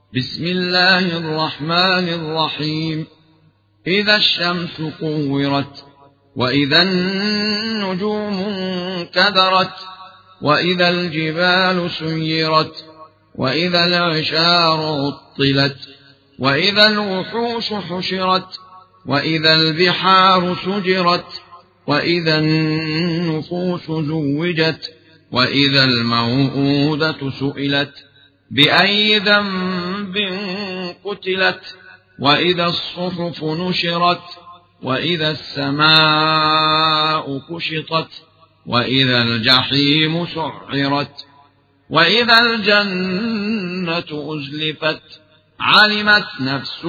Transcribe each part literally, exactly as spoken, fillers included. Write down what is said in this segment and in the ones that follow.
بسم الله الرحمن الرحيم. إذا الشمس كورت، وإذا النجوم انكدرت، وإذا الجبال سيرت، وإذا العشار عطلت، وإذا الوحوش حشرت، وإذا البحار سجرت، وإذا النفوس زوجت، وإذا الموءودة سئلت بأي ذنب قتلت، وإذا الصحف نشرت، وإذا السماء كشطت، وإذا الجحيم سعرت، وإذا الجنة أزلفت، علمت نفس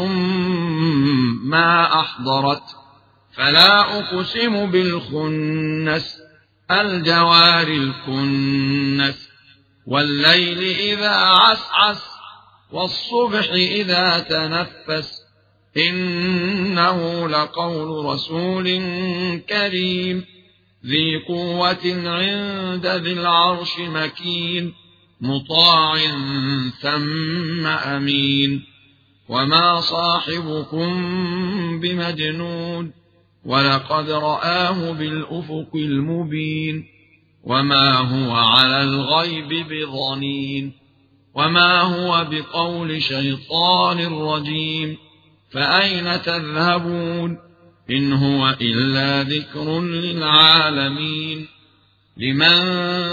ما أحضرت. فلا أقسم بالخنس، الجوار الكنس، والليل إذا عسعس، والصبح إذا تنفس، إنه لقول رسول كريم ذي قوة عند ذي العرش مكين، مطاع ثم أمين. وما صاحبكم بمجنون، ولقد رآه بالأفق المبين، وما هو على الغيب بضنين، وما هو بقول شيطان رجيم. فأين تذهبون؟ إن هو إلا ذكر للعالمين. لمن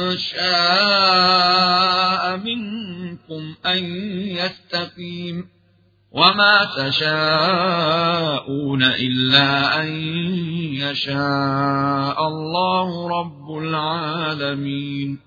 شاء منكم أن يستقيم، وما تشاءون إلا أن يشاء الله رب العالمين.